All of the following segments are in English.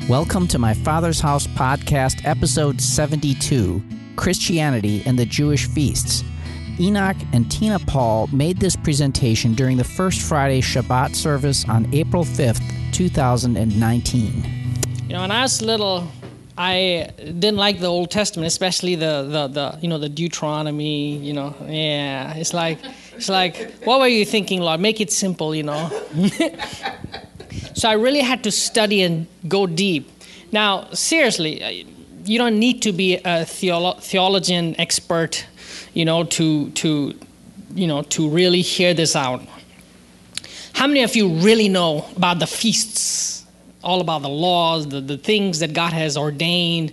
Welcome to my Father's House podcast, episode 72, Christianity and the Jewish Feasts. Enoch and Tina Paul made this presentation during the First Friday Shabbat service on April 5th, 2019. You know, when I was little, I didn't like the Old Testament, especially the Deuteronomy, Yeah, it's like, what were you thinking, Lord? Make it simple, So I really had to study and go deep. Now, seriously, you don't need to be a theologian expert, to really hear this out. How many of you really know about the feasts, all about the laws, the things that God has ordained?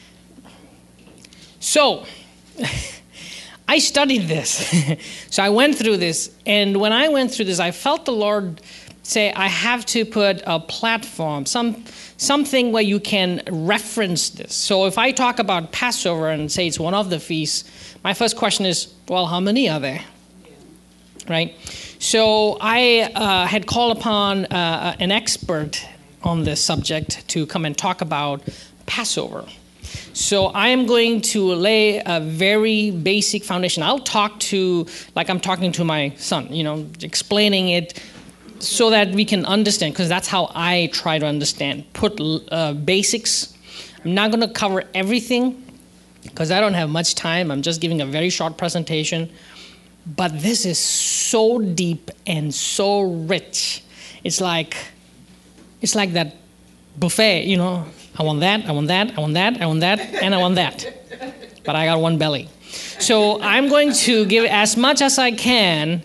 So, I studied this. So I went through this, and when I went through this, I felt the Lord say, I have to put a platform, something where you can reference this. So if I talk about Passover and say it's one of the feasts, my first question is, well, how many are there? Right? So I had called upon an expert on this subject to come and talk about Passover. So I am going to lay a very basic foundation. I'll talk to, like I'm talking to my son, explaining it, so that we can understand, because that's how I try to understand. Put basics. I'm not going to cover everything, because I don't have much time. I'm just giving a very short presentation. But this is so deep and so rich. It's like that buffet, I want that, I want that, I want that, I want that, and I want that. But I got one belly. So I'm going to give as much as I can,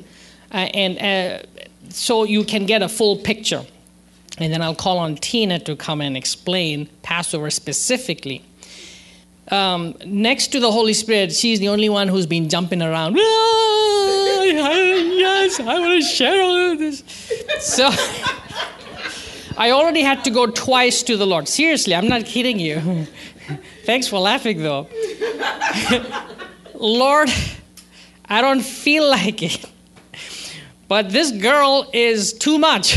so you can get a full picture. And then I'll call on Tina to come and explain Passover specifically. Next to the Holy Spirit, she's the only one who's been jumping around. Yes, I want to share all of this. So I already had to go twice to the Lord. Seriously, I'm not kidding you. Thanks for laughing, though. Lord, I don't feel like it. But this girl is too much.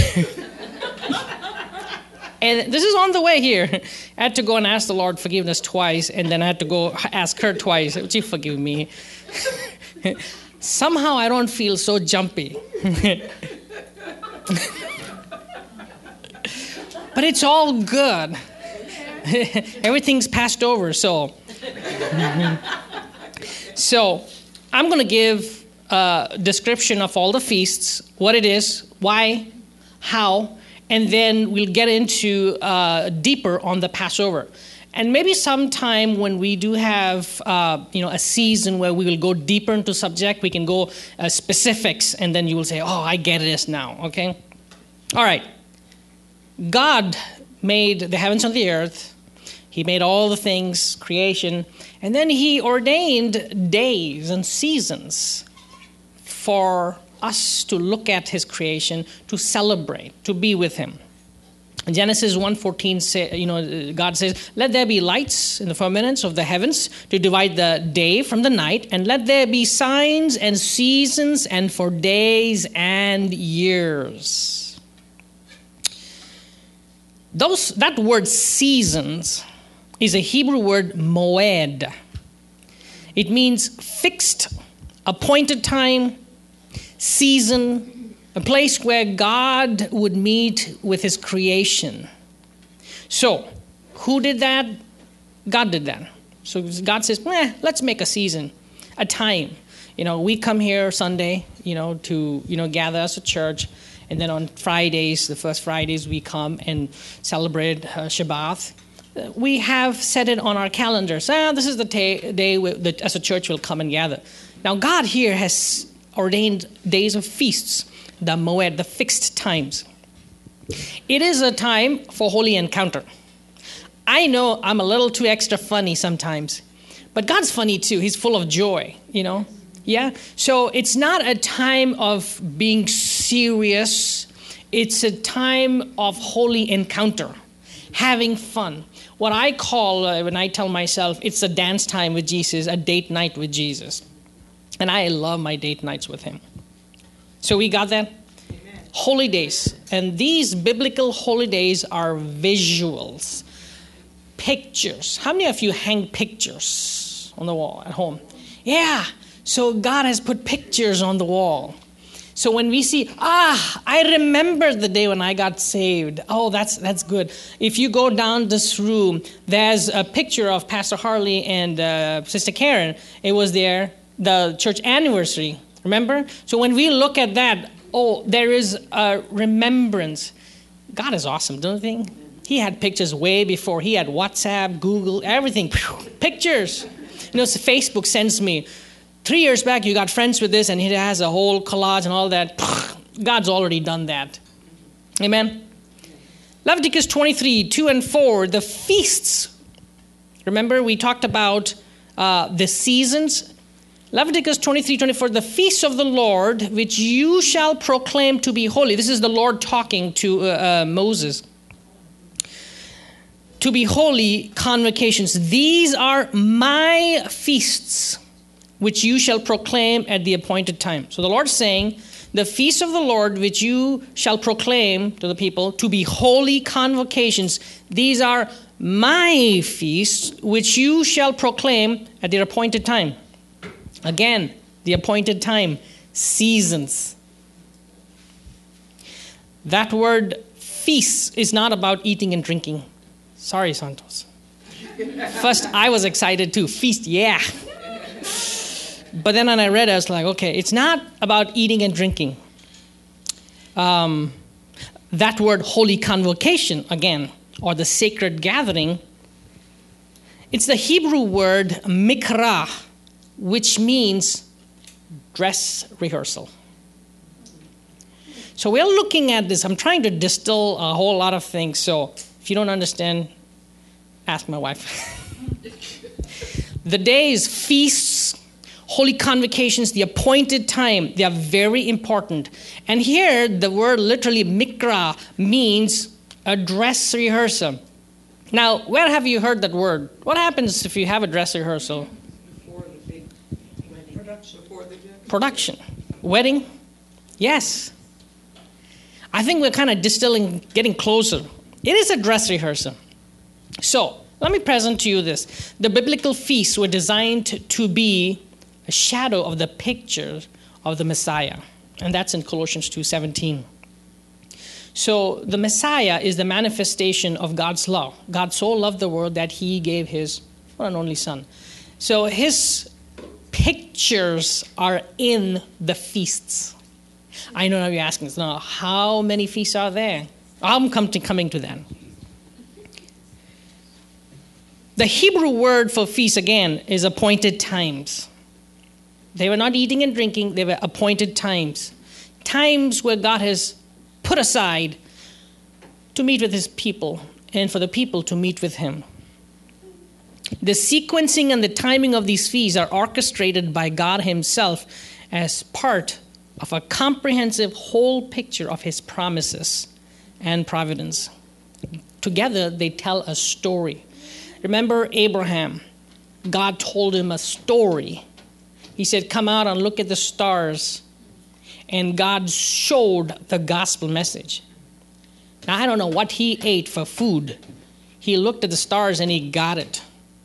And this is on the way here. I had to go and ask the Lord forgiveness twice, and then I had to go ask her twice. Would you forgive me? Somehow I don't feel so jumpy. But it's all good. Everything's passed over, so. So I'm going to give description of all the feasts, what it is, why, how, and then we'll get into deeper on the Passover. And maybe sometime when we do have a season where we will go deeper into subject, we can go specifics, and then you will say, oh, I get this now, okay? All right. God made the heavens and the earth. He made all the things, creation, and then he ordained days and seasons for us to look at his creation, to celebrate, to be with him. In Genesis 1:14, God says, let there be lights in the firmaments of the heavens to divide the day from the night, and let there be signs and seasons and for days and years. That word seasons is a Hebrew word moed. It means fixed, appointed time, season, a place where God would meet with his creation. So, who did that? God did that. So God says, let's make a season, a time. We come here Sunday, to, gather as a church. And then on Fridays, the first Fridays, we come and celebrate Shabbat. We have set it on our calendars. This is the day that as a church we'll come and gather. Now, God here has ordained days of feasts, the moed, the fixed times. It is a time for holy encounter. I know I'm a little too extra funny sometimes, but God's funny too. He's full of joy, Yeah? So it's not a time of being serious. It's a time of holy encounter, having fun. What I call, when I tell myself, it's a dance time with Jesus, a date night with Jesus. And I love my date nights with him. So we got that? Amen. Holy days. And these biblical holy days are visuals. pictures. How many of you hang pictures on the wall at home? Yeah. So God has put pictures on the wall. So when we see, I remember the day when I got saved. Oh, that's good. If you go down this room, there's a picture of Pastor Harley and Sister Karen. It was the church anniversary. Remember? So when we look at that, there is a remembrance. God is awesome, don't you think? He had pictures way before. He had WhatsApp, Google, everything. Pictures. So Facebook sends me, 3 years back, you got friends with this, and it has a whole collage and all that. God's already done that. Amen? Leviticus 23, 2 and 4, the feasts. Remember, we talked about the seasons. Leviticus 23, 24, the feasts of the Lord, which you shall proclaim to be holy. This is the Lord talking to Moses. To be holy convocations. These are my feasts, which you shall proclaim at the appointed time. So the Lord's saying, the feast of the Lord, which you shall proclaim to the people, to be holy convocations. These are my feasts, which you shall proclaim at their appointed time. Again, the appointed time, seasons. That word feast is not about eating and drinking. Sorry, Santos. First, I was excited too. Feast, yeah. But then when I read it, I was like, okay, it's not about eating and drinking. That word holy convocation, again, or the sacred gathering, it's the Hebrew word mikra, which means dress rehearsal. So we're looking at this. I'm trying to distill a whole lot of things. So if you don't understand, ask my wife. The days, feasts, holy convocations, the appointed time, they are very important. And here, the word literally mikra means a dress rehearsal. Now, where have you heard that word? What happens if you have a dress rehearsal? Before the big wedding. Production. Wedding? Yes. I think we're kind of distilling, getting closer. It is a dress rehearsal. So, let me present to you this. The biblical feasts were designed to be a shadow of the picture of the Messiah. And that's in Colossians 2:17. So the Messiah is the manifestation of God's love. God so loved the world that he gave his one and only son. So his pictures are in the feasts. I know you're asking, now, how many feasts are there? I'm coming to that. The Hebrew word for feast, again, is appointed times. They were not eating and drinking. They were appointed times. Times where God has put aside to meet with his people and for the people to meet with him. The sequencing and the timing of these feasts are orchestrated by God himself as part of a comprehensive whole picture of his promises and providence. Together, they tell a story. Remember Abraham. God told him a story. He said, come out and look at the stars. And God showed the gospel message. Now, I don't know what he ate for food. He looked at the stars and he got it.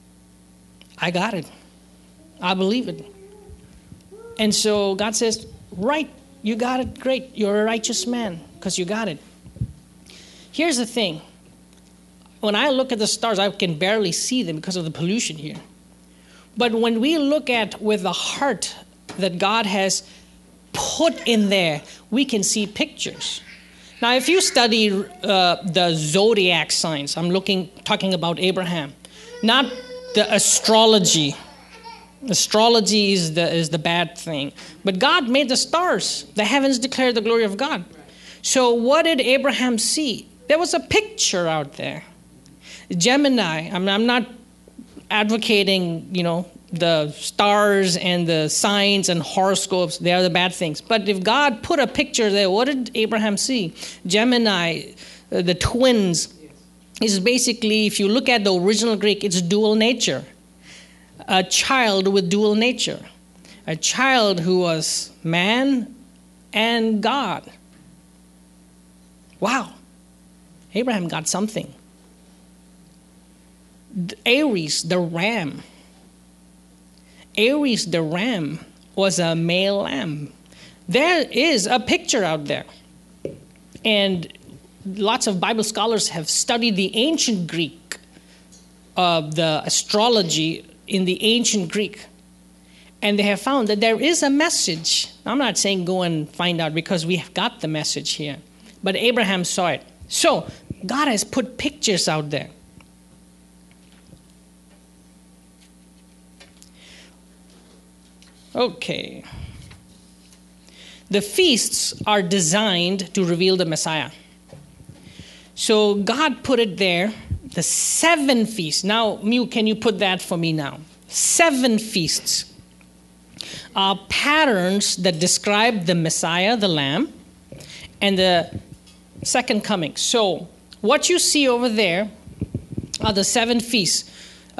I got it. I believe it. And so God says, right, you got it, great. You're a righteous man because you got it. Here's the thing. When I look at the stars, I can barely see them because of the pollution here. But when we look at with the heart that God has put in there, we can see pictures. Now, if you study the zodiac signs, I'm talking about Abraham, not the astrology. Astrology is the bad thing. But God made the stars. The heavens declare the glory of God. So what did Abraham see? There was a picture out there. Gemini, I'm not advocating, the stars and the signs and horoscopes. They are the bad things. But if God put a picture there, what did Abraham see? Gemini, the twins, is basically, if you look at the original Greek, it's dual nature. A child with dual nature. A child who was man and God. Wow. Abraham got something. Aries, the ram. Aries, the ram, was a male lamb. There is a picture out there. And lots of Bible scholars have studied the ancient Greek, the astrology in the ancient Greek. And they have found that there is a message. I'm not saying go and find out because we have got the message here. But Abraham saw it. So God has put pictures out there. Okay. The feasts are designed to reveal the Messiah. So God put it there, the 7 feasts. Now, Mew, can you put that for me now? 7 feasts are patterns that describe the Messiah, the Lamb, and the second coming. So what you see over there are the 7 feasts.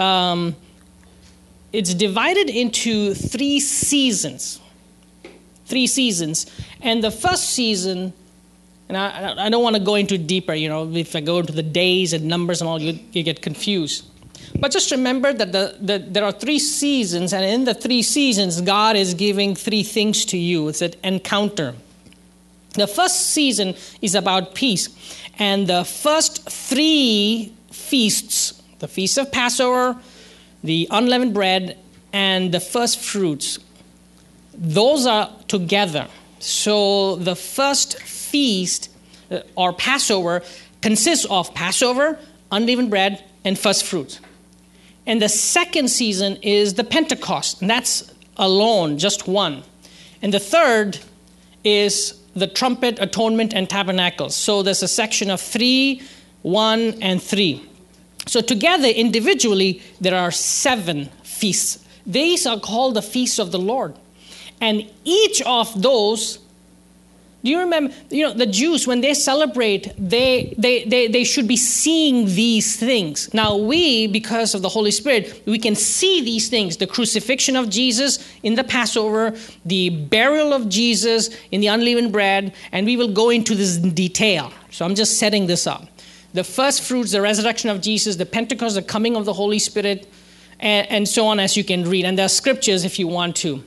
It's divided into 3 seasons. 3 seasons. And the first season, and I don't want to go into it deeper, if I go into the days and numbers and all, you get confused. But just remember that there are 3 seasons, and in the 3 seasons, God is giving 3 things to you. It's an encounter. The first season is about peace. And the first 3 feasts, the Feast of Passover, the unleavened bread, and the first fruits, those are together. So the first feast, or Passover, consists of Passover, unleavened bread, and first fruits. And the second season is the Pentecost, and that's alone, just one. And the third is the trumpet, atonement, and tabernacles. So there's a section of 3, 1, and 3. So together, individually, there are 7 feasts. These are called the feasts of the Lord. And each of those, do you remember, the Jews, when they celebrate, they should be seeing these things. Now we, because of the Holy Spirit, we can see these things. The crucifixion of Jesus in the Passover, the burial of Jesus in the unleavened bread, and we will go into this in detail. So I'm just setting this up. The first fruits, the resurrection of Jesus, the Pentecost, the coming of the Holy Spirit, and so on, as you can read. And there are scriptures if you want to.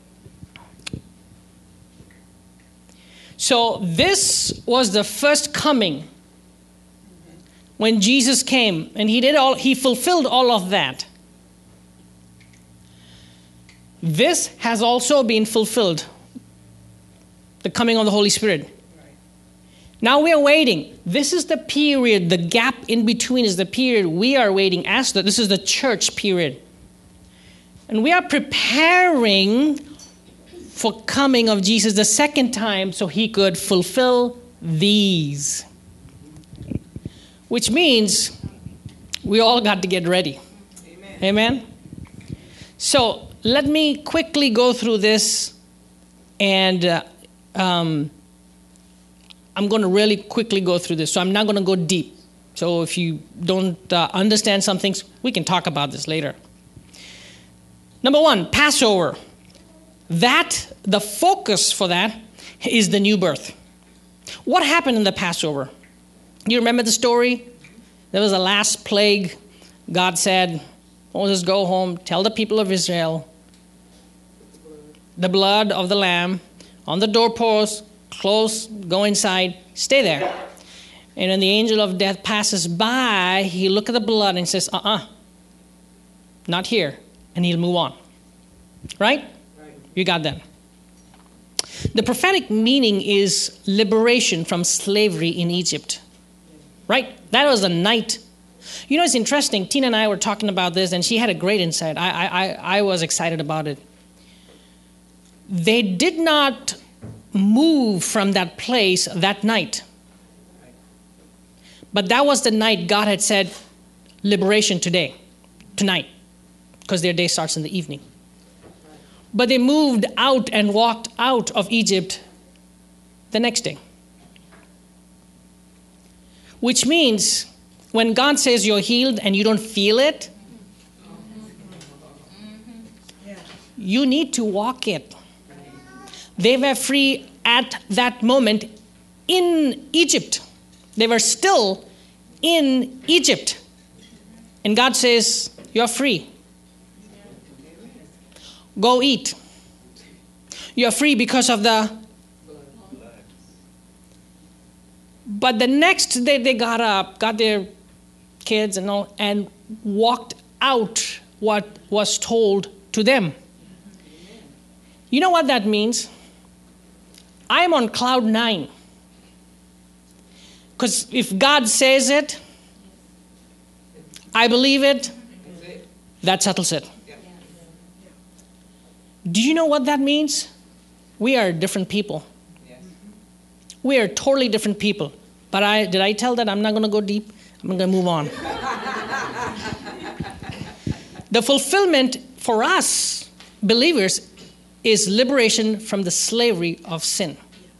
So this was the first coming when Jesus came, and he fulfilled all of that. This has also been fulfilled, the coming of the Holy Spirit. Now we are waiting. This is the period, the gap in between is the period we are waiting. This is the church period. And we are preparing for coming of Jesus the second time so he could fulfill these. Which means we all got to get ready. Amen? So let me quickly go through this, and I'm going to really quickly go through this. So I'm not going to go deep. So if you don't understand some things, we can talk about this later. Number 1, Passover. The focus for that is the new birth. What happened in the Passover? You remember the story? There was a last plague. God said, Moses, go home, tell the people of Israel, the blood of the lamb on the doorpost, close, go inside, stay there. And when the angel of death passes by, he look at the blood and says, not here. And he'll move on. Right? You got that. The prophetic meaning is liberation from slavery in Egypt. Right? That was a night. It's interesting. Tina and I were talking about this, and she had a great insight. I was excited about it. They did not move from that place that night. But that was the night God had said, liberation tonight, because their day starts in the evening. But they moved out and walked out of Egypt the next day. Which means when God says you're healed and you don't feel it, you need to walk it. They were free at that moment in Egypt. They were still in Egypt. And God says, you're free. Go eat. You're free because of the... But the next day they got up, got their kids and all, and walked out what was told to them. You know what that means? I'm on cloud 9. Because if God says it, I believe it, that settles it. Do you know what that means? We are different people. We are totally different people. But did I tell that I'm not going to go deep? I'm going to move on. The fulfillment for us, believers, is liberation from the slavery of sin.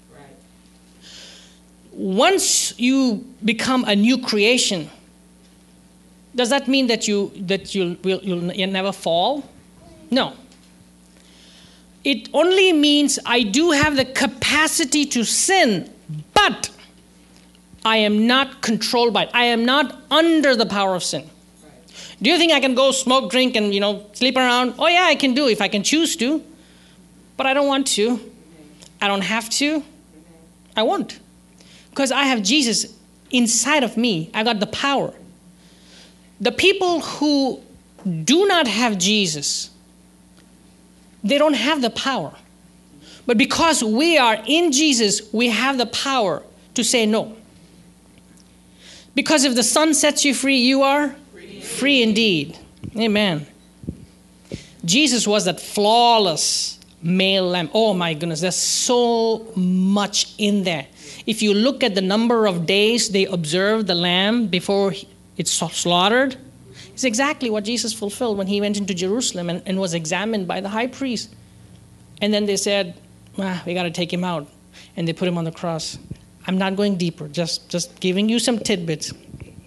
Once you become a new creation, does that mean that you'll never fall? No. It only means I do have the capacity to sin, but I am not controlled by it. I am not under the power of sin. Right. Do you think I can go smoke, drink, and sleep around? Oh yeah, I can do if I can choose to, but I don't want to. I don't have to. I won't, because I have Jesus inside of me. I got the power. The people who do not have Jesus, they don't have the power. But because we are in Jesus, we have the power to say no. Because if the Son sets you free, you are free indeed. Amen. Jesus was that flawless male lamb. Oh my goodness, there's so much in there. If you look at the number of days they observed the lamb before it's slaughtered, it's exactly what Jesus fulfilled when he went into Jerusalem and was examined by the high priest. And then they said, we got to take him out. And they put him on the cross. I'm not going deeper, just giving you some tidbits.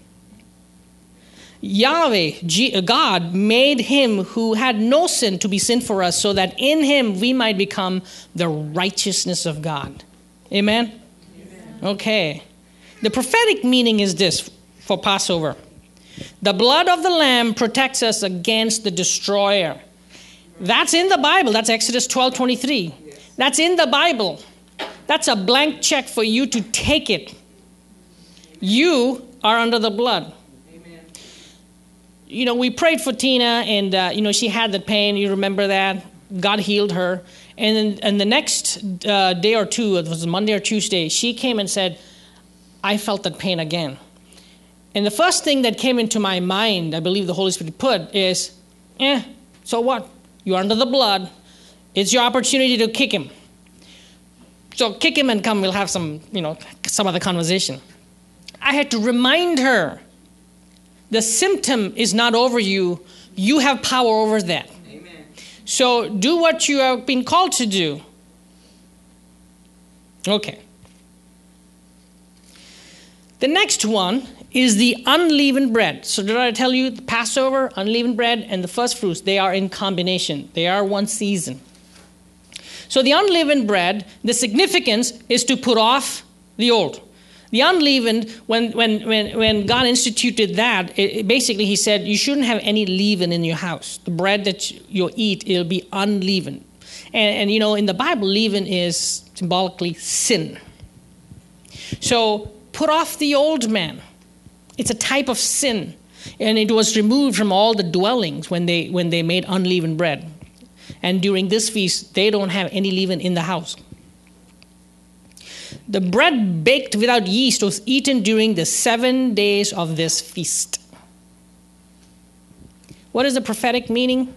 Yahweh, God, made him who had no sin to be sin for us so that in him we might become the righteousness of God. Amen? Amen. Okay. The prophetic meaning is this for Passover. The blood of the lamb protects us against the destroyer. That's in the Bible. That's Exodus 12:23. That's in the Bible. That's a blank check for you to take it. You are under the blood. Amen. We prayed for Tina, and she had the pain. You remember that? God healed her. And the next day or two, it was Monday or Tuesday, she came and said, I felt that pain again. And the first thing that came into my mind, I believe the Holy Spirit put, is, so what? You're under the blood. It's your opportunity to kick him. So kick him and come, we'll have some other conversation. I had to remind her, the symptom is not over you. You have power over that. Amen. So do what you have been called to do. Okay. The next one is the unleavened bread. So did I tell you the Passover, unleavened bread, and the first fruits, they are in combination. They are one season. So the unleavened bread, the significance is to put off the old. The unleavened, when God instituted that, basically he said you shouldn't have any leaven in your house. The bread that you eat, it'll be unleavened. And in the Bible, leaven is symbolically sin. So put off the old man. It's a type of sin. And it was removed from all the dwellings when they made unleavened bread. And during this feast, they don't have any leaven in the house. The bread baked without yeast was eaten during the 7 days of this feast. What is the prophetic meaning?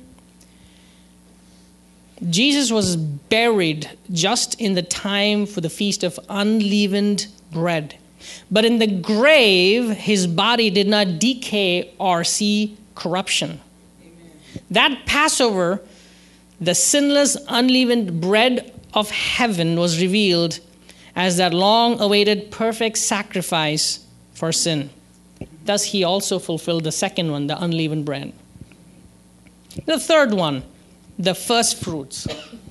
Jesus was buried just in the time for the feast of unleavened bread. But in the grave, his body did not decay or see corruption. Amen. That Passover, the sinless, unleavened bread of heaven was revealed as that long-awaited perfect sacrifice for sin. Thus, he also fulfilled the second one, the unleavened bread. The third one, the first fruits.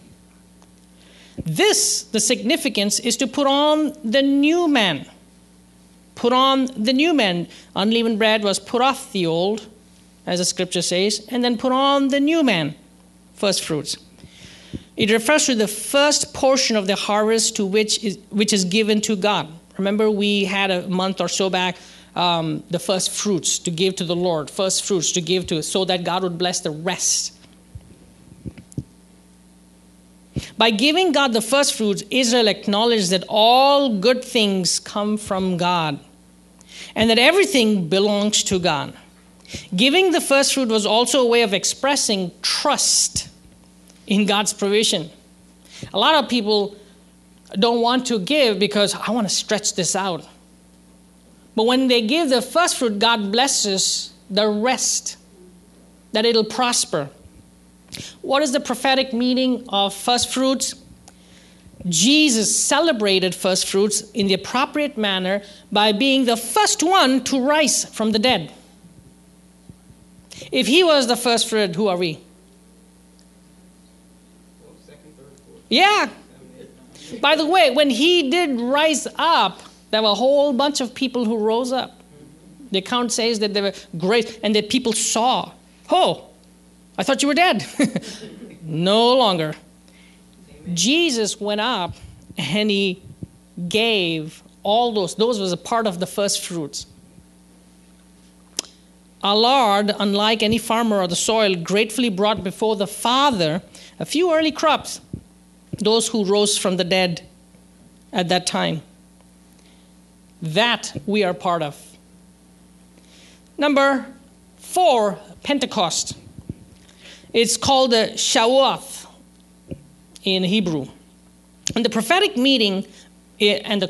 The significance is to put on the new man. Put on the new man. Unleavened bread was put off the old. as the scripture says, and then put on the new man, first fruits. It refers to the first portion of the harvest to which is given to God. Remember, we had a month or so back the first fruits to give to the Lord, first fruits to give to, so that God would bless the rest. By giving God the first fruits, Israel acknowledged that all good things come from God and that everything belongs to God. Giving the first fruit was also a way of expressing trust in God's provision. A lot of people don't want to give because I want to stretch this out. But when they give the first fruit, God blesses the rest, that it'll prosper. What is the prophetic meaning of first fruits? Jesus celebrated first fruits in the appropriate manner by being the first one to rise from the dead. If he was the first fruit, who are we? Second, third, fourth. Yeah. By the way, when he did rise up, there were a whole bunch of people who rose up. The account says that they were great and that people saw, oh, I thought you were dead. No longer. Jesus went up and he gave all those. Those was a part of the first fruits. Our Lord, unlike any farmer or the soil, gratefully brought before the Father a few early crops, those who rose from the dead at that time. That we are part of. Number 4, Pentecost. It's called the Shavuot in Hebrew. And the prophetic meaning, and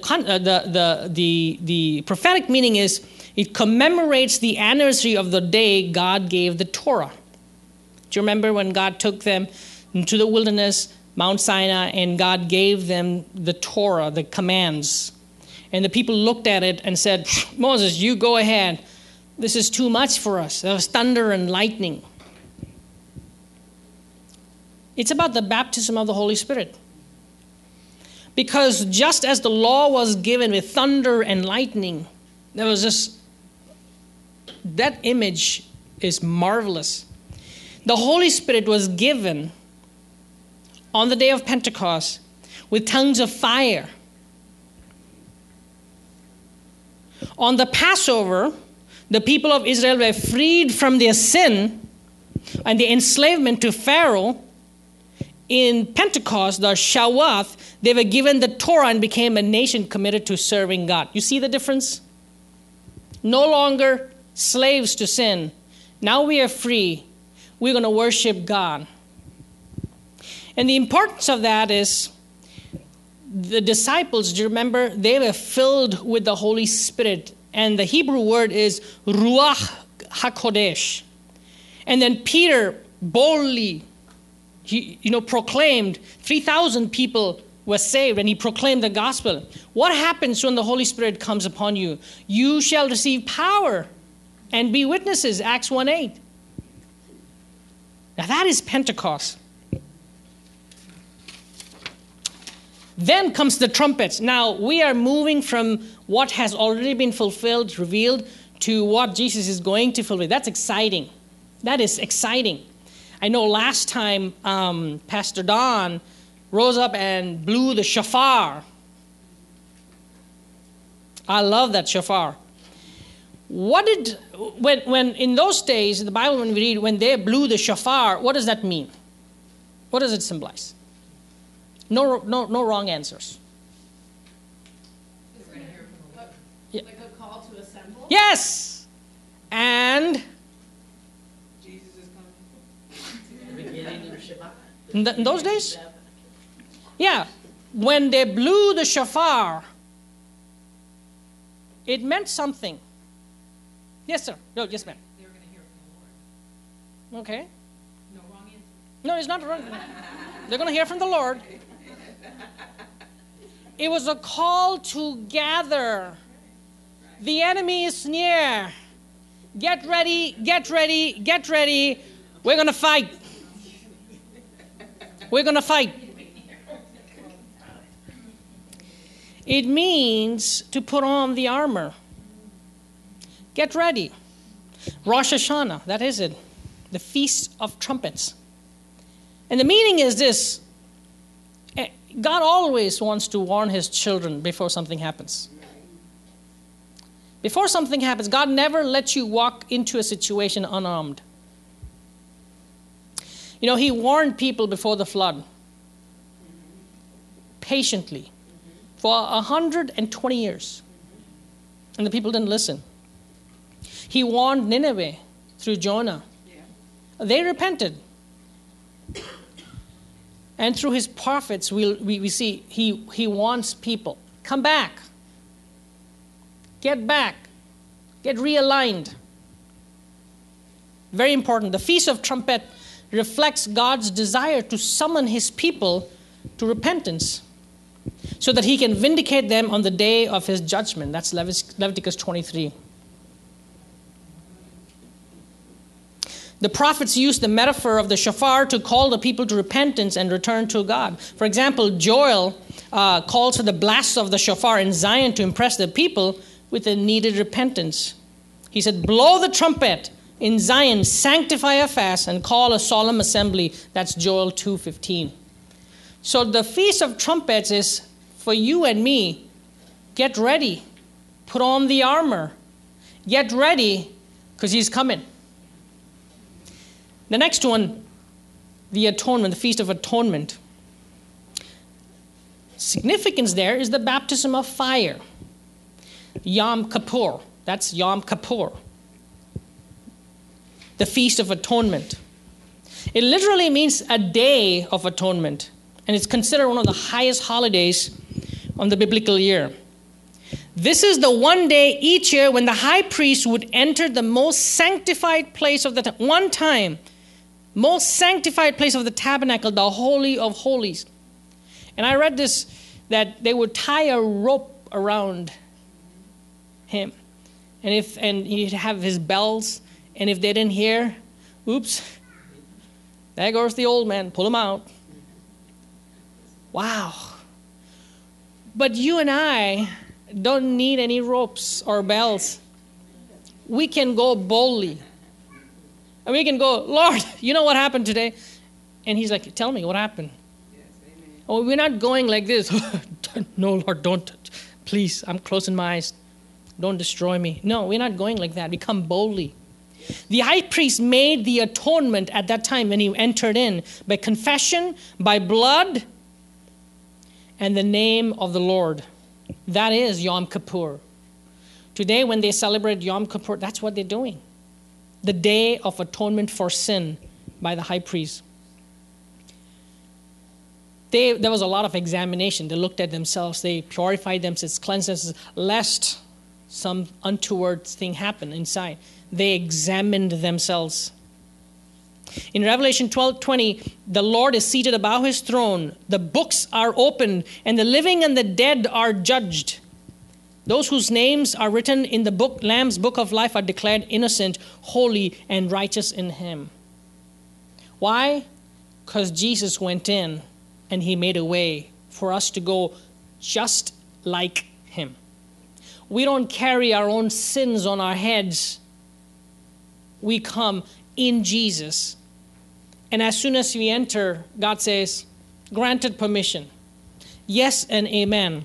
the prophetic meaning is, it commemorates the anniversary of the day God gave the Torah. Do you remember when God took them into the wilderness, Mount Sinai, and God gave them the Torah, the commands? And the people looked at it and said, Moses, you go ahead. This is too much for us. There was thunder and lightning. It's about the baptism of the Holy Spirit. Because just as the law was given with thunder and lightning, there was this, that image is marvelous. The Holy Spirit was given on the day of Pentecost with tongues of fire. On the Passover, the people of Israel were freed from their sin and the enslavement to Pharaoh. In Pentecost, the Shavuot, they were given the Torah and became a nation committed to serving God. You see the difference? No longer slaves to sin. Now we are free. We're going to worship God. And the importance of that is the disciples, do you remember? They were filled with the Holy Spirit. And the Hebrew word is Ruach HaKodesh. And then Peter boldly, proclaimed. 3,000 people were saved, and he proclaimed the gospel. What happens when the Holy Spirit comes upon you? You shall receive power and be witnesses, Acts 1:8. Now that is Pentecost. Then comes the trumpets. Now we are moving from what has already been fulfilled, revealed, to what Jesus is going to fulfill. That's exciting. That is exciting. I know last time Pastor Don rose up and blew the shofar. I love that shofar. When in those days, in the Bible when we read, when they blew the shofar, what does that mean? What does it symbolize? No wrong answers. Like a call to assemble? Yes! And Jesus is coming. Beginning of Shabbat. in those days? Yeah. When they blew the shofar, it meant something. Yes, sir. No, yes, ma'am. They were going to hear from the Lord. Okay. No wrong answer. No, it's not wrong. They're going to hear from the Lord. It was a call to gather. The enemy is near. Get ready, get ready, get ready. We're going to fight. We're going to fight. It means to put on the armor. Get ready. Rosh Hashanah, that is it. The Feast of Trumpets. And the meaning is this. God always wants to warn his children before something happens. Before something happens, God never lets you walk into a situation unarmed. You know, he warned people before the flood. Patiently. For 120 years. And the people didn't listen. He warned Nineveh through Jonah. They repented. And through his prophets, we see he wants people. Come back. Get back. Get realigned. Very important. The Feast of Trumpet reflects God's desire to summon his people to repentance so that he can vindicate them on the day of his judgment. That's Leviticus 23. The prophets used the metaphor of the shofar to call the people to repentance and return to God. For example, Joel calls for the blasts of the shofar in Zion to impress the people with a needed repentance. He said, blow the trumpet in Zion, sanctify a fast, and call a solemn assembly. That's Joel 2:15. So the Feast of Trumpets is for you and me. Get ready. Put on the armor. Get ready, because he's coming. The next one, the atonement, the Feast of Atonement. Significance there is the baptism of fire. Yom Kippur. That's Yom Kippur. The Feast of Atonement. It literally means a day of atonement. And it's considered one of the highest holidays on the biblical year. This is the one day each year when the high priest would enter the most sanctified place of the one time. Most sanctified place of the tabernacle, the Holy of Holies. And I read this, that they would tie a rope around him. And he'd have his bells. And if they didn't hear, oops, there goes the old man, pull him out. Wow. But you and I don't need any ropes or bells. We can go boldly. And we can go, Lord, you know what happened today? And he's like, tell me what happened. Yes, amen. Oh, we're not going like this. No, Lord, don't. Please, I'm closing my eyes. Don't destroy me. No, we're not going like that. We come boldly. The high priest made the atonement at that time when he entered in by confession, by blood, and the name of the Lord. That is Yom Kippur. Today, when they celebrate Yom Kippur, that's what they're doing. The day of atonement for sin by the high priest. There was a lot of examination. They looked at themselves. They purified themselves, cleansed themselves, lest some untoward thing happen inside. They examined themselves. In Revelation 12:20, the Lord is seated above his throne. The books are opened, and the living and the dead are judged. Those whose names are written in the book, Lamb's book of life, are declared innocent, holy, and righteous in him. Why? Because Jesus went in and he made a way for us to go just like him. We don't carry our own sins on our heads. We come in Jesus. And as soon as we enter, God says, granted permission. Yes and amen.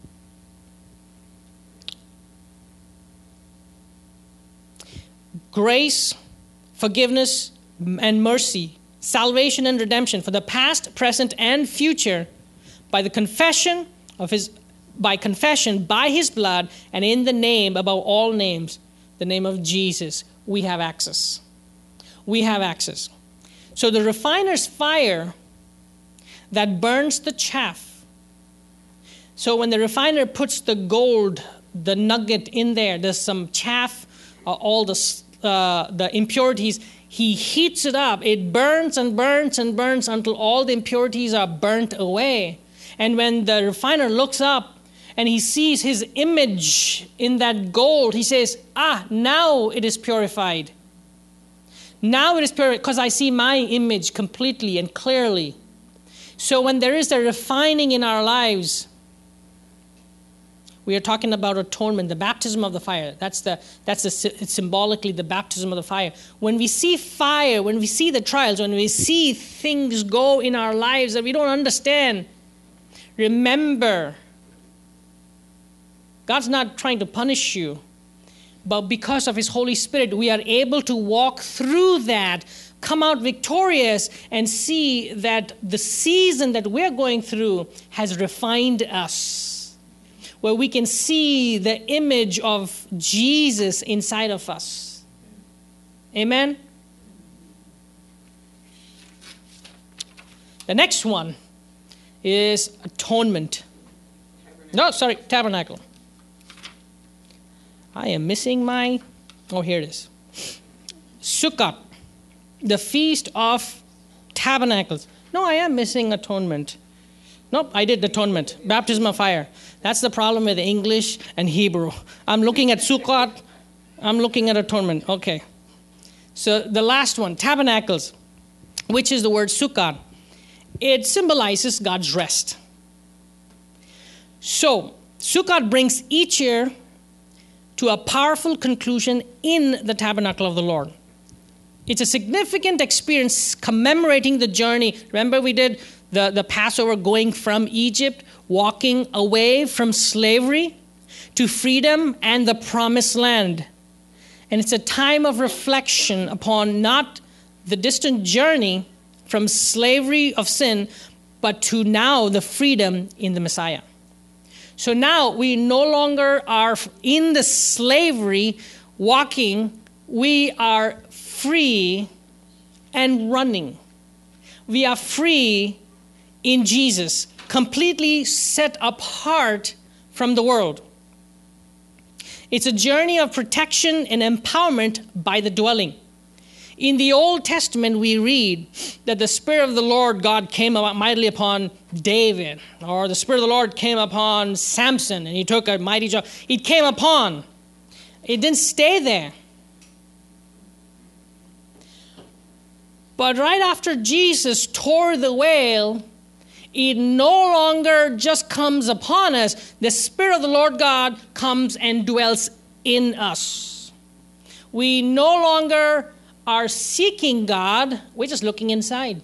Grace, forgiveness, and mercy, salvation and redemption for the past, present, and future by confession by his blood, and in the name above all names, the name of Jesus, we have access. We have access. So the refiner's fire that burns the chaff. So when the refiner puts the gold, the nugget in there, there's some chaff, all the impurities. He heats it up. It burns and burns and burns until all the impurities are burnt away. And when the refiner looks up and he sees his image in that gold, he says, now it is purified. Now it is purified because I see my image completely and clearly. So when there is a refining in our lives, We are talking about atonement, the baptism of the fire. It's symbolically the baptism of the fire. When we see fire, when we see the trials, when we see things go in our lives that we don't understand, remember, God's not trying to punish you, but because of His Holy Spirit, we are able to walk through that, come out victorious, and see that the season that we're going through has refined us, where we can see the image of Jesus inside of us. Amen? The next one is atonement. Tabernacle. I am missing here it is. Sukkot, the Feast of Tabernacles. No, I am missing atonement. Nope, I did atonement. Baptism of fire. That's the problem with English and Hebrew. I'm looking at Sukkot. I'm looking at atonement. Okay. So the last one, tabernacles, which is the word Sukkot. It symbolizes God's rest. So Sukkot brings each year to a powerful conclusion in the tabernacle of the Lord. It's a significant experience commemorating the journey. Remember we did the Passover going from Egypt, walking away from slavery to freedom and the promised land. And it's a time of reflection upon not the distant journey from slavery of sin, but to now the freedom in the Messiah. So now we no longer are in the slavery walking. We are free and running. We are free in Jesus, completely set apart from the world. It's a journey of protection and empowerment by the dwelling. In the Old Testament, we read that the Spirit of the Lord God came mightily upon David, or the Spirit of the Lord came upon Samson, and he took a mighty job. It came upon. It didn't stay there. But right after Jesus tore the veil, it no longer just comes upon us. The Spirit of the Lord God comes and dwells in us. We no longer are seeking God. We're just looking inside.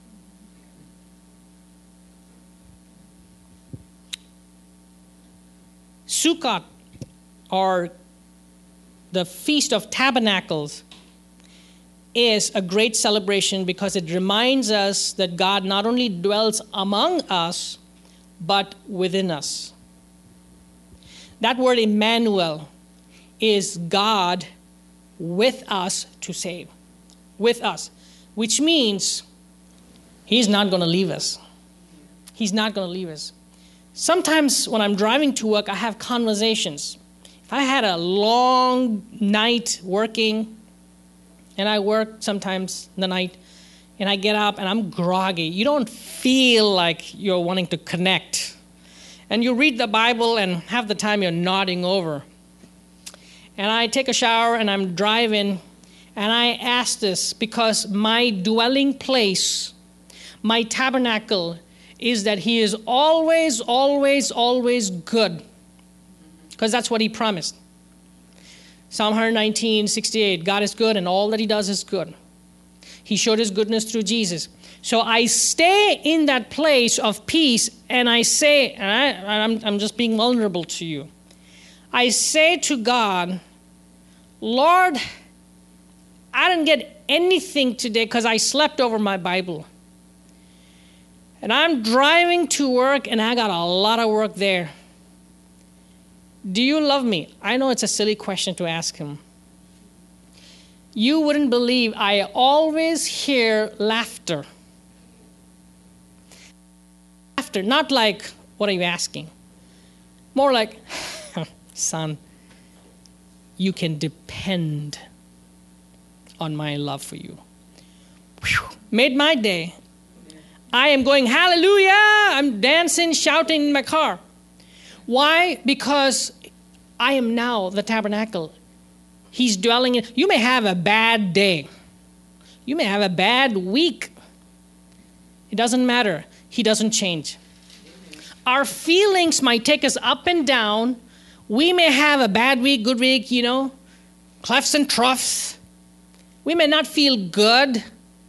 Sukkot, or the Feast of Tabernacles, is a great celebration because it reminds us that God not only dwells among us, but within us. That word Emmanuel is God with us to save. With us. Which means He's not going to leave us. He's not going to leave us. Sometimes when I'm driving to work, I have conversations. If I had a long night working, and I work sometimes in the night, and I get up and I'm groggy. You don't feel like you're wanting to connect. And you read the Bible and half the time you're nodding over. And I take a shower and I'm driving, and I ask this because my dwelling place, my tabernacle, is that He is always, always, always good. Because that's what He promised. Psalm 119:68, God is good and all that He does is good. He showed His goodness through Jesus. So I stay in that place of peace, and I say, and I'm just being vulnerable to you. I say to God, Lord, I didn't get anything today because I slept over my Bible. And I'm driving to work, and I got a lot of work there. Do you love me? I know it's a silly question to ask Him. You wouldn't believe I always hear laughter. Laughter, not like, what are you asking? More like, son, you can depend on my love for you. Whew. Made my day. I am going, hallelujah! I'm dancing, shouting in my car. Why? Because I am now the tabernacle. He's dwelling in. You may have a bad day. You may have a bad week. It doesn't matter. He doesn't change. Our feelings might take us up and down, We may have a bad week, good week, clefts and troughs. We may not feel good,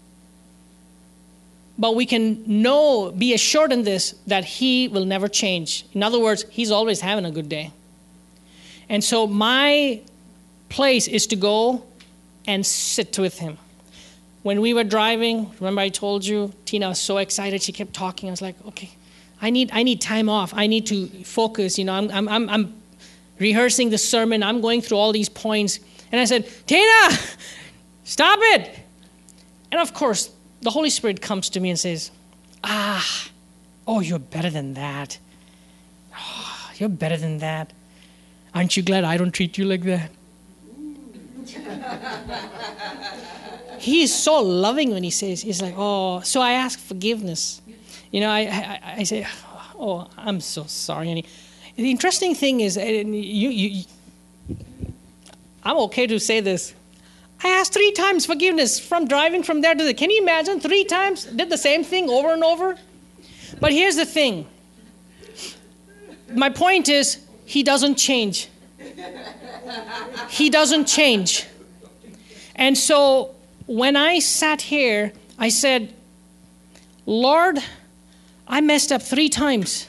but we can be assured in this that he will never change. In other words, he's always having a good day. And so my place is to go and sit with him. When we were driving, remember I told you, Tina was so excited. She kept talking. I was like, okay, I need time off. I need to focus. I'm rehearsing the sermon. I'm going through all these points. And I said, Tina, stop it. And of course, the Holy Spirit comes to me and says, you're better than that. Oh, you're better than that. Aren't you glad I don't treat you like that? He is so loving when he says, he's like, oh, so I ask forgiveness. I say, oh, I'm so sorry. And the interesting thing is, I'm okay to say this. I asked 3 times forgiveness from driving from there to there. Can you imagine 3 times? Did the same thing over and over? But here's the thing. My point is, he doesn't change. He doesn't change. And so when I sat here, I said, Lord, I messed up 3 times.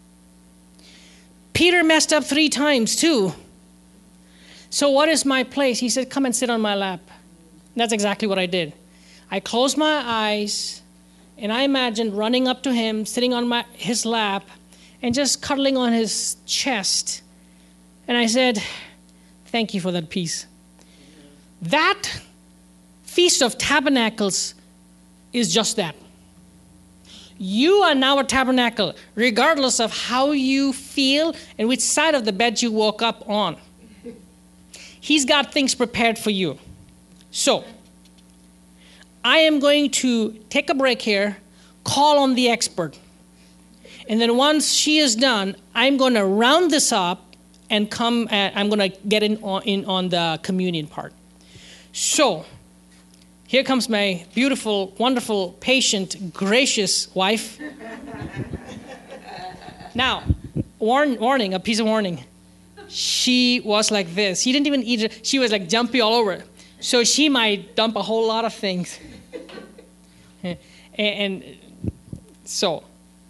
Peter messed up 3 times too. So what is my place? He said, come and sit on my lap. That's exactly what I did. I closed my eyes and I imagined running up to him, sitting on his lap and just cuddling on his chest. And I said, thank you for that peace. That Feast of Tabernacles is just that. You are now a tabernacle, regardless of how you feel and which side of the bed you woke up on. He's got things prepared for you. So, I am going to take a break here, call on the expert. And then once she is done, I'm going to round this up and I'm going to get in on the communion part. So, here comes my beautiful, wonderful, patient, gracious wife. Now, warning, a piece of warning. She was like this. She didn't even eat it. She was like jumpy all over. So she might dump a whole lot of things. And so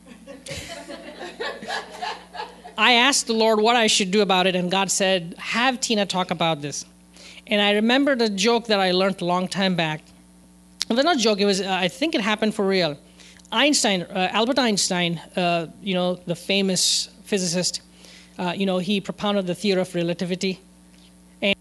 I asked the Lord what I should do about it, and God said, have Tina talk about this. And I remembered a joke that I learned a long time back. Well, not a joke. It was, I think it happened for real. Albert Einstein, the famous physicist, he propounded the theory of relativity. And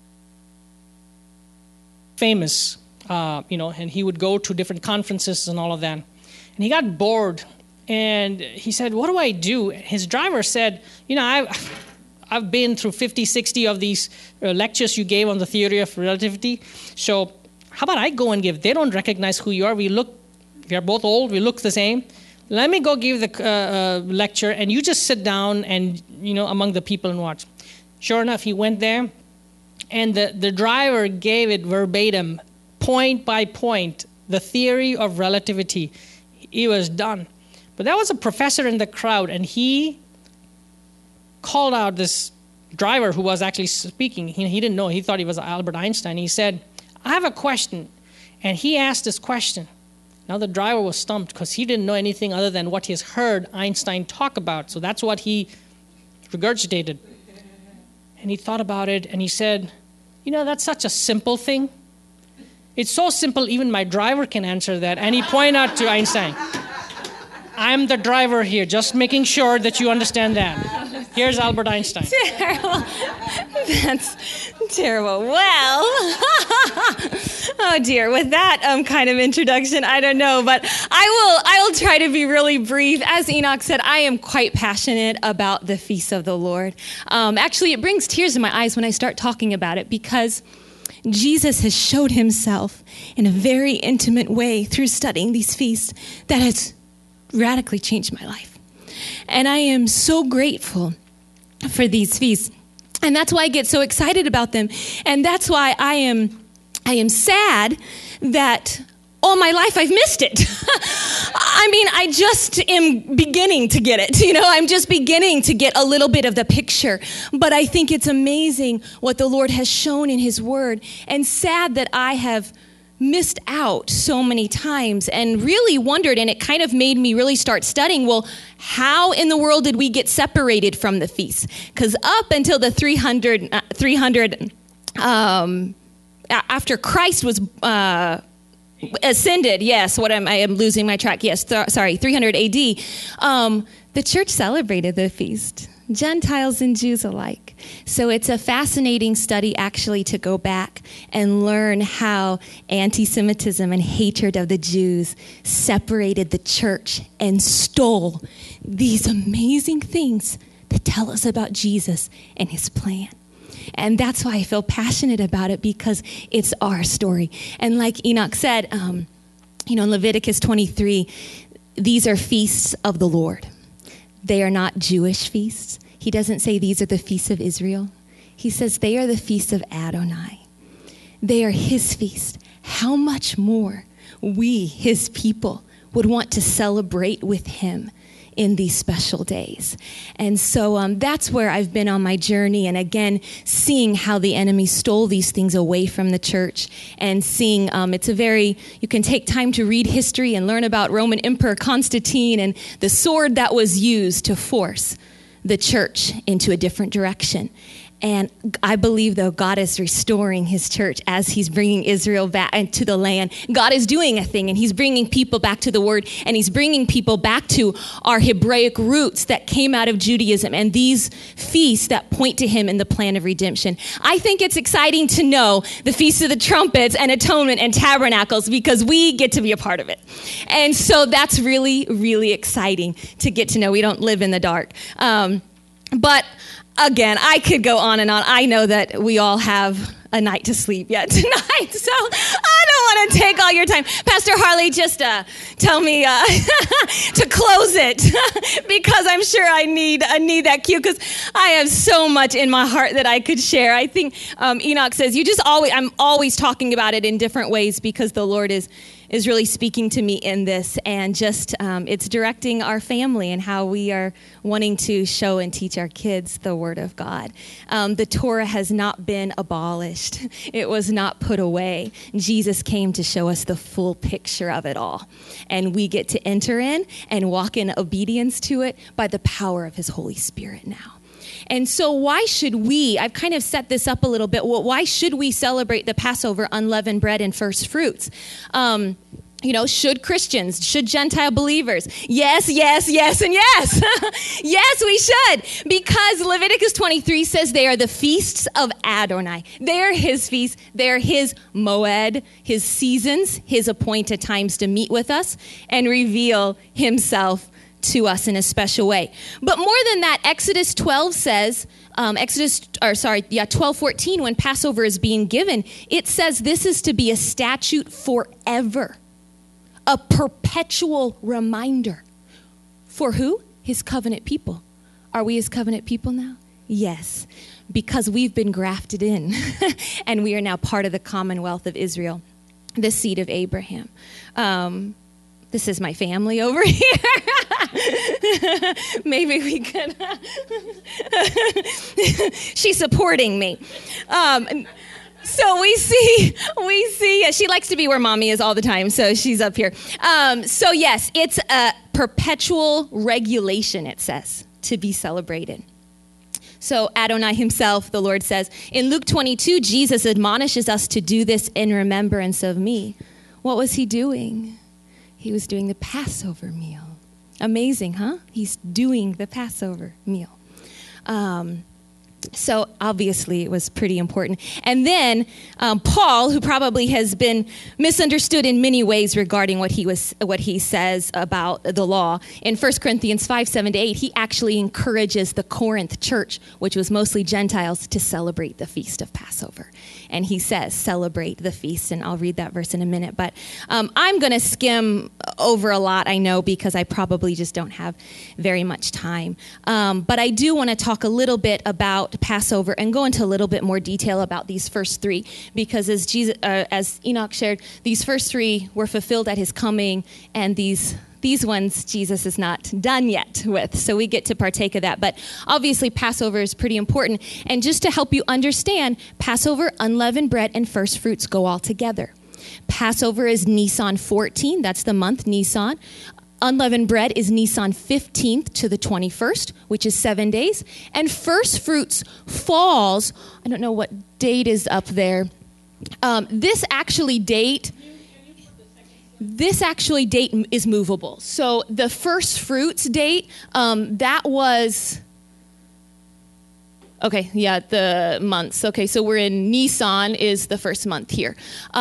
famous, and he would go to different conferences and all of that. And he got bored, and he said, what do I do? His driver said, I've been through 50, 60 of these lectures you gave on the theory of relativity. So how about I go and give? They don't recognize who you are. We are both old. We look the same. Let me go give the lecture, and you just sit down and, among the people and watch. Sure enough, he went there, and the driver gave it verbatim, point by point, the theory of relativity. He was done. But there was a professor in the crowd, and he called out this driver who was actually speaking. He didn't know. He thought he was Albert Einstein. He said, I have a question. And he asked this question. Now the driver was stumped because he didn't know anything other than what he's heard Einstein talk about. So that's what he regurgitated. And he thought about it and he said, that's such a simple thing. It's so simple even my driver can answer that. And he pointed out to Einstein. I'm the driver here, just making sure that you understand that. Here's Albert Einstein. Terrible. That's terrible. Well, oh dear. With that kind of introduction, I don't know, but I will try to be really brief. As Enoch said, I am quite passionate about the feast of the Lord. Actually, it brings tears in my eyes when I start talking about it because Jesus has showed himself in a very intimate way through studying these feasts that has radically changed my life. And I am so grateful for these feasts. And that's why I get so excited about them. And that's why I am sad that all my life I've missed it. I just am beginning to get it. I'm just beginning to get a little bit of the picture. But I think it's amazing what the Lord has shown in his word. And sad that I have missed out so many times and really wondered, and it kind of made me really start studying, well, how in the world did we get separated from the feast? Because up until the 300 after Christ was ascended, yes, I am losing my track, yes, 300 AD, the church celebrated the feast, Gentiles and Jews alike. So it's a fascinating study actually to go back and learn how anti-Semitism and hatred of the Jews separated the church and stole these amazing things that tell us about Jesus and his plan. And that's why I feel passionate about it, because it's our story. And like Enoch said, in Leviticus 23, these are feasts of the Lord. They are not Jewish feasts. He doesn't say these are the feasts of Israel. He says they are the feasts of Adonai. They are his feast. How much more we, his people, would want to celebrate with him in these special days. And so that's where I've been on my journey. And again, seeing how the enemy stole these things away from the church, and seeing you can take time to read history and learn about Roman Emperor Constantine and the sword that was used to force the church into a different direction. And I believe, though, God is restoring his church as he's bringing Israel back into the land. God is doing a thing, and he's bringing people back to the word, and he's bringing people back to our Hebraic roots that came out of Judaism and these feasts that point to him in the plan of redemption. I think it's exciting to know the Feast of the Trumpets and Atonement and Tabernacles, because we get to be a part of it. And so that's really, really exciting to get to know. We don't live in the dark. But again, I could go on and on. I know that we all have a night to sleep yet tonight, so I don't want to take all your time. Pastor Harley, just tell me to close it, because I'm sure I need that cue, because I have so much in my heart that I could share. I think Enoch says I'm always talking about it in different ways, because the Lord is really speaking to me in this, and just it's directing our family and how we are wanting to show and teach our kids the Word of God. The Torah has not been abolished. It was not put away. Jesus came to show us the full picture of it all, and we get to enter in and walk in obedience to it by the power of his Holy Spirit now. And so why should we, I've kind of set this up a little bit, why should we celebrate the Passover, unleavened bread and first fruits? Should Christians, should Gentile believers? Yes, yes, yes, and yes. Yes, we should. Because Leviticus 23 says they are the feasts of Adonai. They are his feasts. They are his moed, his seasons, his appointed times to meet with us and reveal himself to us in a special way. But more than that, Exodus 12 says, 12:14, when Passover is being given, it says this is to be a statute forever, a perpetual reminder. For who? His covenant people. Are we his covenant people now? Yes, because we've been grafted in and we are now part of the commonwealth of Israel, the seed of Abraham. This is my family over here. Maybe we could. She's supporting me. So we see, she likes to be where mommy is all the time, so she's up here. So yes, it's a perpetual regulation, it says, to be celebrated. So Adonai himself, the Lord says, in Luke 22, Jesus admonishes us to do this in remembrance of me. What was he doing? He was doing the Passover meal. Amazing, huh? He's doing the Passover meal. So obviously it was pretty important. And then Paul, who probably has been misunderstood in many ways regarding what he says about the law, in 1 Corinthians 5:7-8, he actually encourages the Corinth church, which was mostly Gentiles, to celebrate the feast of Passover. And he says, celebrate the feast. And I'll read that verse in a minute. But I'm going to skim over a lot, I know, because I probably just don't have very much time. But I do want to talk a little bit about Passover and go into a little bit more detail about these first three, because as Enoch shared, these first three were fulfilled at his coming, and these These ones Jesus is not done yet with, so we get to partake of that. But obviously, Passover is pretty important. And just to help you understand, Passover, unleavened bread, and first fruits go all together. Passover is Nisan 14. That's the month, Nisan. Unleavened bread is Nisan 15th to the 21st, which is 7 days. And first fruits falls, I don't know what date is up there. This actually date is movable. So the first fruits date, that was... Okay, yeah, the months. Okay, so we're in Nisan is the first month here.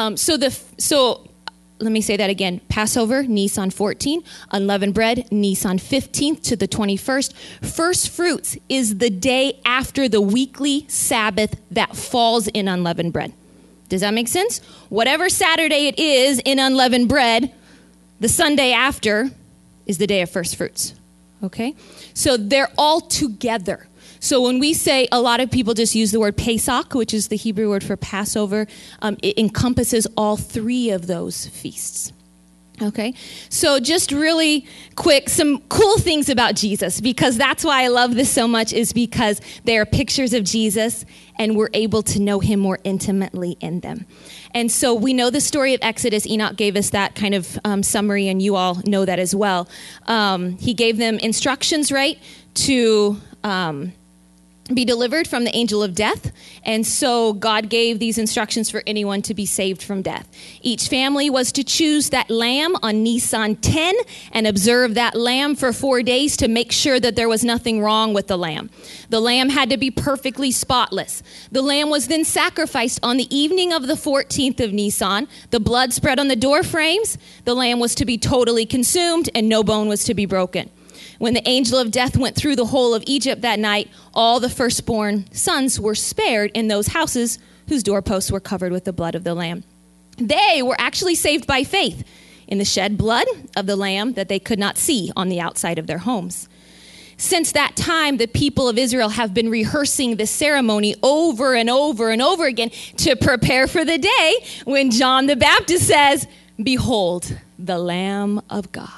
So let me say that again. Passover, Nisan 14. Unleavened bread, Nisan 15th to the 21st. First fruits is the day after the weekly Sabbath that falls in unleavened bread. Does that make sense? Whatever Saturday it is in unleavened bread, the Sunday after is the day of first fruits. Okay? So they're all together. So when we say, a lot of people just use the word Pesach, which is the Hebrew word for Passover, it encompasses all three of those feasts. Okay, so just really quick, some cool things about Jesus, because that's why I love this so much, is because they are pictures of Jesus and we're able to know him more intimately in them. And so we know the story of Exodus. Enoch gave us that kind of summary, and you all know that as well. He gave them instructions, right, to... be delivered from the angel of death. And so God gave these instructions for anyone to be saved from death. Each family was to choose that lamb on Nisan 10 and observe that lamb for 4 days to make sure that there was nothing wrong with the lamb. The lamb had to be perfectly spotless. The lamb was then sacrificed on the evening of the 14th of Nisan. The blood spread on the door frames. The lamb was to be totally consumed and no bone was to be broken. When the angel of death went through the whole of Egypt that night, all the firstborn sons were spared in those houses whose doorposts were covered with the blood of the lamb. They were actually saved by faith in the shed blood of the lamb that they could not see on the outside of their homes. Since that time, the people of Israel have been rehearsing this ceremony over and over and over again to prepare for the day when John the Baptist says, "Behold, the Lamb of God."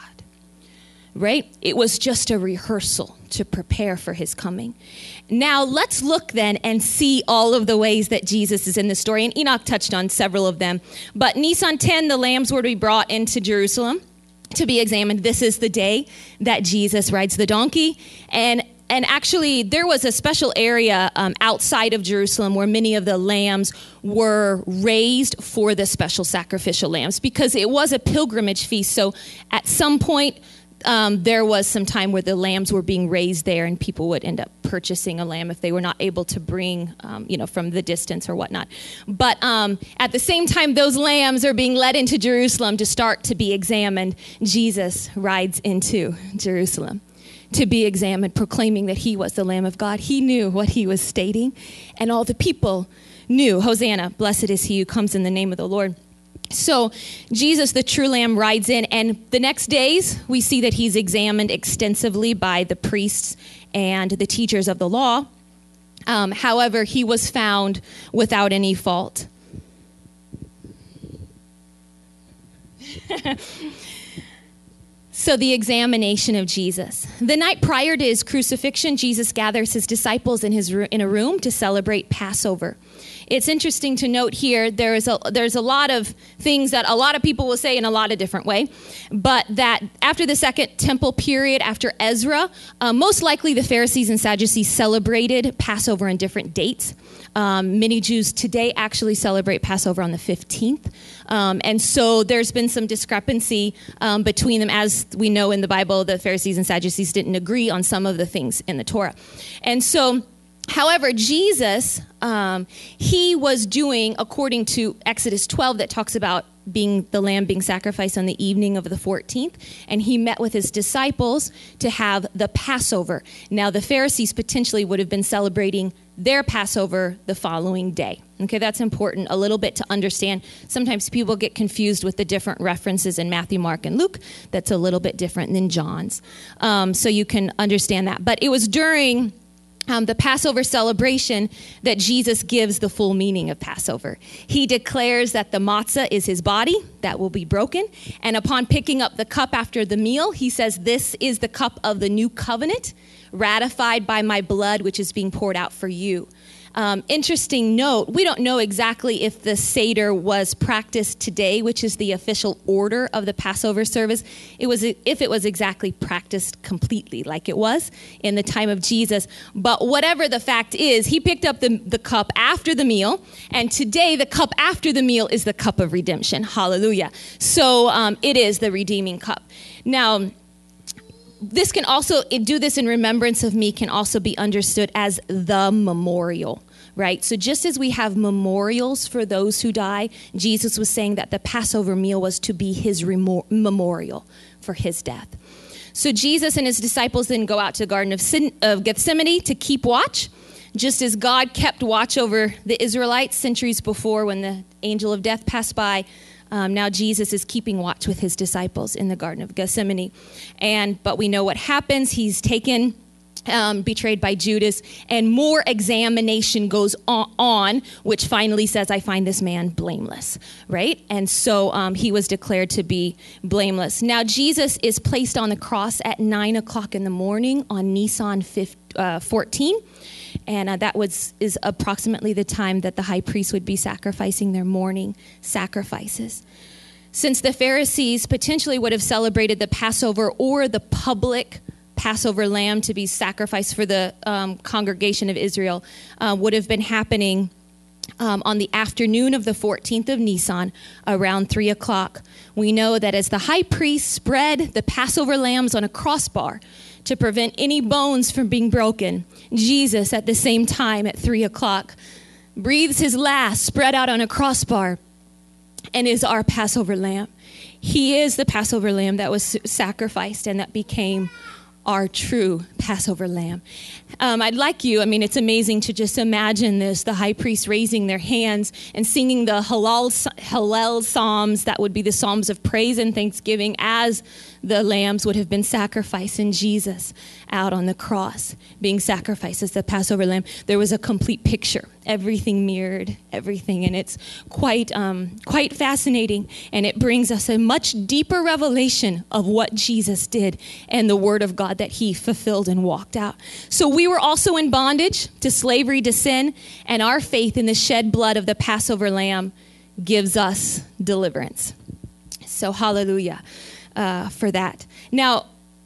Right? It was just a rehearsal to prepare for his coming. Now, let's look then and see all of the ways that Jesus is in the story. And Enoch touched on several of them. But Nisan 10, the lambs were to be brought into Jerusalem to be examined. This is the day that Jesus rides the donkey. And actually, there was a special area outside of Jerusalem where many of the lambs were raised for the special sacrificial lambs, because it was a pilgrimage feast. So at some point, there was some time where the lambs were being raised there, and people would end up purchasing a lamb if they were not able to bring, from the distance or whatnot. But at the same time, those lambs are being led into Jerusalem to start to be examined. Jesus rides into Jerusalem to be examined, proclaiming that he was the Lamb of God. He knew what he was stating, and all the people knew. Hosanna, blessed is he who comes in the name of the Lord. So Jesus, the true lamb, rides in, and the next days we see that he's examined extensively by the priests and the teachers of the law. However, he was found without any fault. So the examination of Jesus. The night prior to his crucifixion, Jesus gathers his disciples in a room to celebrate Passover. It's interesting to note here, there's a lot of things that a lot of people will say in a lot of different ways, but that after the second temple period, after Ezra, most likely the Pharisees and Sadducees celebrated Passover on different dates. Many Jews today actually celebrate Passover on the 15th. And so there's been some discrepancy between them. As we know in the Bible, the Pharisees and Sadducees didn't agree on some of the things in the Torah. And so, however, Jesus, he was doing, according to Exodus 12, that talks about being the lamb being sacrificed on the evening of the 14th, and he met with his disciples to have the Passover. Now, the Pharisees potentially would have been celebrating their Passover the following day. Okay, that's important a little bit to understand. Sometimes people get confused with the different references in Matthew, Mark, and Luke. That's a little bit different than John's. So you can understand that. But it was during the Passover celebration that Jesus gives the full meaning of Passover. He declares that the matzah is his body that will be broken. And upon picking up the cup after the meal, he says, "This is the cup of the new covenant, ratified by my blood, which is being poured out for you." Interesting note, we don't know exactly if the Seder was practiced today, which is the official order of the Passover service. If it was exactly practiced completely like it was in the time of Jesus. But whatever the fact is, he picked up the cup after the meal, and today the cup after the meal is the cup of redemption. Hallelujah. So it is the redeeming cup. Now, this can also, do this in remembrance of me, can also be understood as the memorial, right? So just as we have memorials for those who die, Jesus was saying that the Passover meal was to be his memorial for his death. So Jesus and his disciples then go out to the Garden of Gethsemane to keep watch, just as God kept watch over the Israelites centuries before when the angel of death passed by. Now Jesus is keeping watch with his disciples in the Garden of Gethsemane. But we know what happens. He's taken, betrayed by Judas, and more examination goes on, which finally says, "I find this man blameless," right? And so he was declared to be blameless. Now Jesus is placed on the cross at 9 o'clock in the morning on Nisan 14. And that is approximately the time that the high priest would be sacrificing their morning sacrifices. Since the Pharisees potentially would have celebrated the Passover or the public Passover lamb to be sacrificed for the congregation of Israel would have been happening on the afternoon of the 14th of Nisan around 3 o'clock. We know that as the high priest spread the Passover lambs on a crossbar to prevent any bones from being broken, Jesus at the same time at 3 o'clock breathes his last, spread out on a crossbar, and is our Passover lamb. He is the Passover lamb that was sacrificed and that became our true Passover lamb. I'd like you, it's amazing to just imagine this, the high priest raising their hands and singing the Hallel psalms, that would be the psalms of praise and thanksgiving, as the lambs would have been sacrificed, and Jesus out on the cross being sacrificed as the Passover lamb. There was a complete picture. Everything mirrored everything, and it's quite fascinating, and it brings us a much deeper revelation of what Jesus did and the word of God that he fulfilled and walked out. So we were also in bondage to slavery, to sin, and our faith in the shed blood of the Passover lamb gives us deliverance. So hallelujah for that. Now,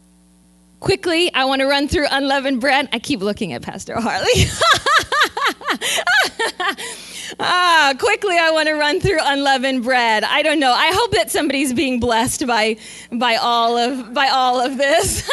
quickly, I want to run through unleavened bread. I keep looking at Pastor Harley. Quickly, I want to run through unleavened bread. I don't know. I hope that somebody's being blessed by all of this.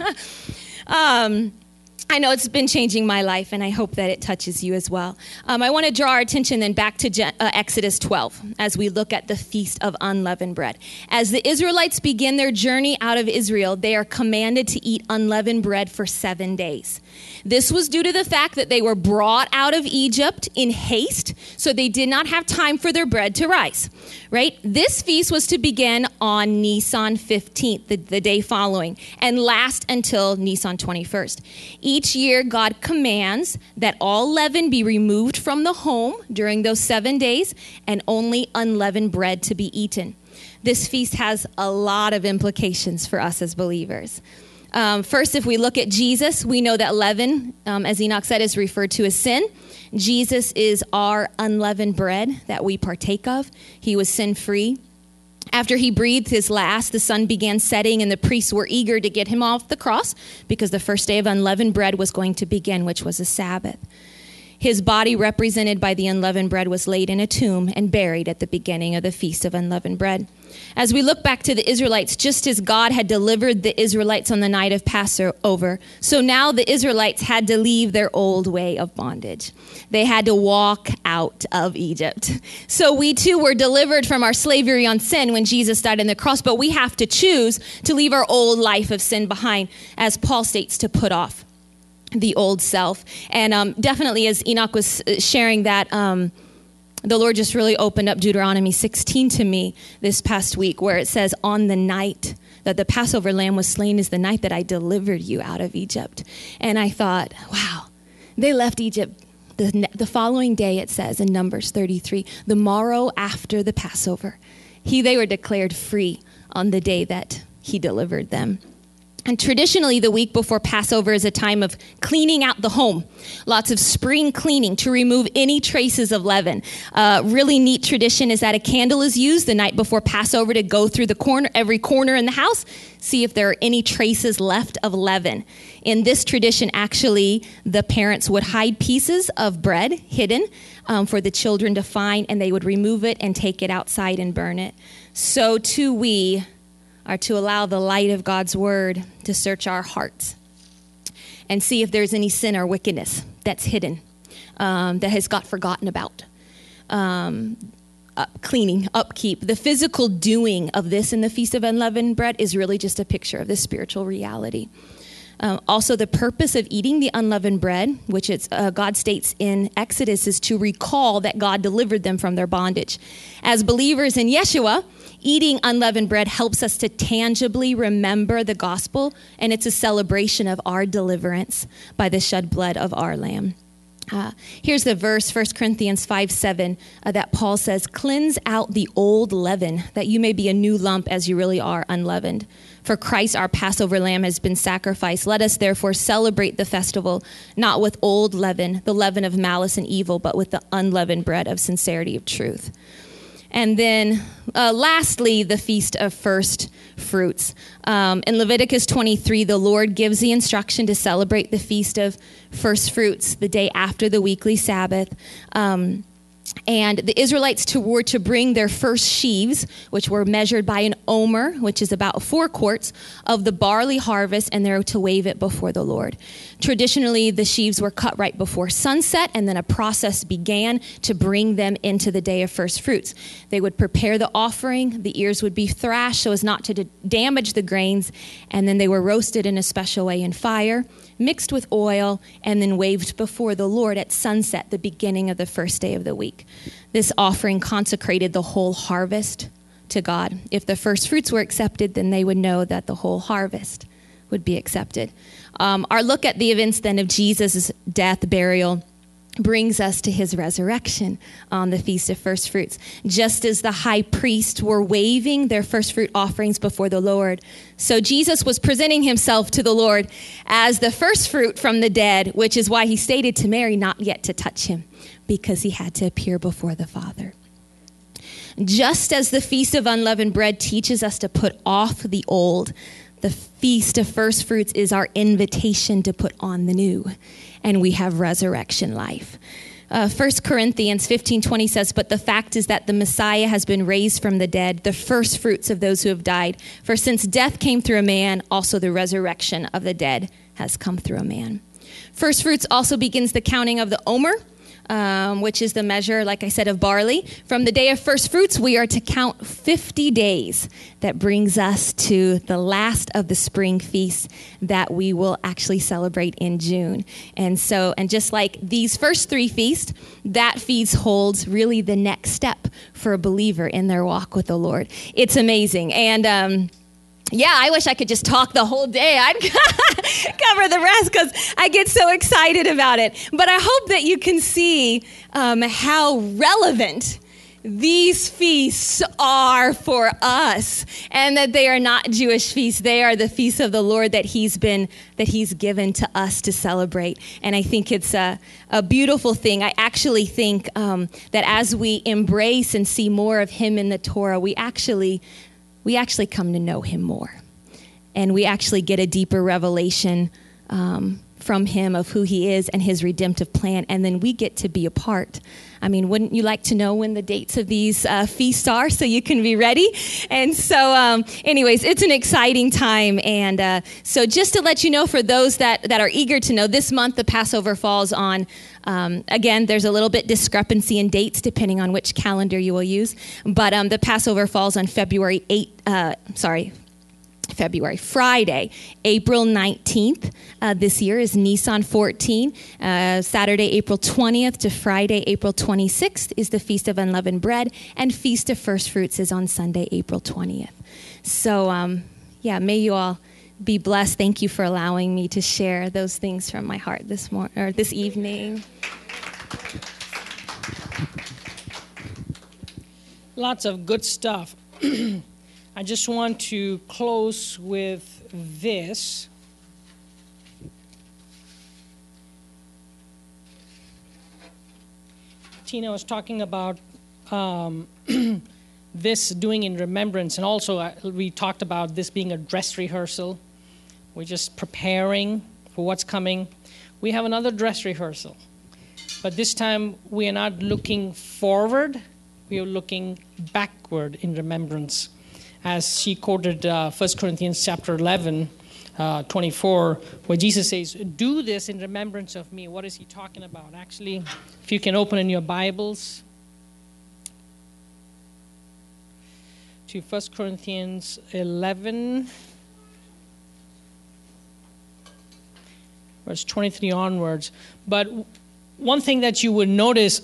I know it's been changing my life, and I hope that it touches you as well. I want to draw our attention then back to Exodus 12 as we look at the Feast of Unleavened Bread. As the Israelites begin their journey out of Israel, they are commanded to eat unleavened bread for 7 days. This was due to the fact that they were brought out of Egypt in haste, so they did not have time for their bread to rise, right? This feast was to begin on Nisan 15th, the day following, and last until Nisan 21st. Each year, God commands that all leaven be removed from the home during those 7 days and only unleavened bread to be eaten. This feast has a lot of implications for us as believers. First, if we look at Jesus, we know that leaven, as Enoch said, is referred to as sin. Jesus is our unleavened bread that we partake of. He was sin-free. After he breathed his last, the sun began setting, and the priests were eager to get him off the cross because the first day of unleavened bread was going to begin, which was a Sabbath. His body, represented by the unleavened bread, was laid in a tomb and buried at the beginning of the Feast of Unleavened Bread. As we look back to the Israelites, just as God had delivered the Israelites on the night of Passover, so now the Israelites had to leave their old way of bondage. They had to walk out of Egypt. So we too were delivered from our slavery on sin when Jesus died on the cross, but we have to choose to leave our old life of sin behind, as Paul states, to put off the old self. And definitely, as Enoch was sharing that, the Lord just really opened up Deuteronomy 16 to me this past week, where it says, on the night that the Passover lamb was slain is the night that I delivered you out of Egypt. And I thought, wow, They left Egypt the following day, it says in Numbers 33, the morrow after the Passover. They were declared free on the day that he delivered them. And traditionally, the week before Passover is a time of cleaning out the home. Lots of spring cleaning to remove any traces of leaven. Really neat tradition is that a candle is used the night before Passover to go through every corner in the house, see if there are any traces left of leaven. In this tradition, actually, the parents would hide pieces of bread hidden for the children to find, and they would remove it and take it outside and burn it. So too we are to allow the light of God's word to search our hearts and see if there's any sin or wickedness that's hidden, that has got forgotten about. Cleaning, upkeep. The physical doing of this in the Feast of Unleavened Bread is really just a picture of the spiritual reality. Also, the purpose of eating the unleavened bread, which God states in Exodus, is to recall that God delivered them from their bondage. As believers in Yeshua, eating unleavened bread helps us to tangibly remember the gospel, and it's a celebration of our deliverance by the shed blood of our Lamb. Here's the verse, 1 Corinthians 5:7, that Paul says, "Cleanse out the old leaven, that you may be a new lump as you really are unleavened. For Christ, our Passover lamb, has been sacrificed. Let us therefore celebrate the festival, not with old leaven, the leaven of malice and evil, but with the unleavened bread of sincerity of truth." And then lastly, the Feast of First Fruits. In Leviticus 23, the Lord gives the instruction to celebrate the Feast of First Fruits the day after the weekly Sabbath. And the Israelites were to bring their first sheaves, which were measured by an omer, which is about 4 quarts, of the barley harvest, and they're to wave it before the Lord. Traditionally, the sheaves were cut right before sunset, and then a process began to bring them into the day of first fruits. They would prepare the offering, the ears would be thrashed so as not to damage the grains, and then they were roasted in a special way in fire, mixed with oil, and then waved before the Lord at sunset, the beginning of the first day of the week. This offering consecrated the whole harvest to God. If the first fruits were accepted, then they would know that the whole harvest would be accepted. Our look at the events then of Jesus' death, burial, brings us to his resurrection on the Feast of First Fruits. Just as the high priests were waving their first fruit offerings before the Lord, so Jesus was presenting himself to the Lord as the first fruit from the dead, which is why he stated to Mary not yet to touch him, because he had to appear before the Father. Just as the Feast of Unleavened Bread teaches us to put off the old, the Feast of First Fruits is our invitation to put on the new, and we have resurrection life. 1 Corinthians 15:20 says, "But the fact is that the Messiah has been raised from the dead, the first fruits of those who have died. For since death came through a man, also the resurrection of the dead has come through a man." First fruits also begins the counting of the omer, which is the measure, like I said, of barley. From the day of first fruits, we are to count 50 days. That brings us to the last of the spring feasts that we will actually celebrate in June. And just like these first 3 feasts, that feast holds really the next step for a believer in their walk with the Lord. It's amazing. And I wish I could just talk the whole day. I'd cover the rest because I get so excited about it. But I hope that you can see how relevant these feasts are for us, and that they are not Jewish feasts. They are the feasts of the Lord that he's given to us to celebrate. And I think it's a beautiful thing. I actually think that as we embrace and see more of him in the Torah, we actually come to know him more. And we actually get a deeper revelation from him of who he is and his redemptive plan. And then we get to be a part. I mean, wouldn't you like to know when the dates of these feasts are so you can be ready? And so anyways, it's an exciting time. And so just to let you know, for those that are eager to know, this month the Passover falls on, again, there's a little bit discrepancy in dates depending on which calendar you will use. But the Passover falls on Friday, April 19th. This year is Nisan 14. Saturday, April 20th to Friday, April 26th is the Feast of Unleavened Bread. And Feast of First Fruits is on Sunday, April 20th. So, may you all be blessed. Thank you for allowing me to share those things from my heart this evening. Lots of good stuff. I just want to close with this. Tina was talking about this doing in remembrance, and also we talked about this being a dress rehearsal. We're just preparing for what's coming. We have another dress rehearsal, but this time we are not looking forward, we are looking backward in remembrance. As she quoted 1 Corinthians chapter 11, 24, where Jesus says, do this in remembrance of me. What is he talking about? Actually, if you can open in your Bibles to 1 Corinthians 11, verse 23 onwards. But one thing that you would notice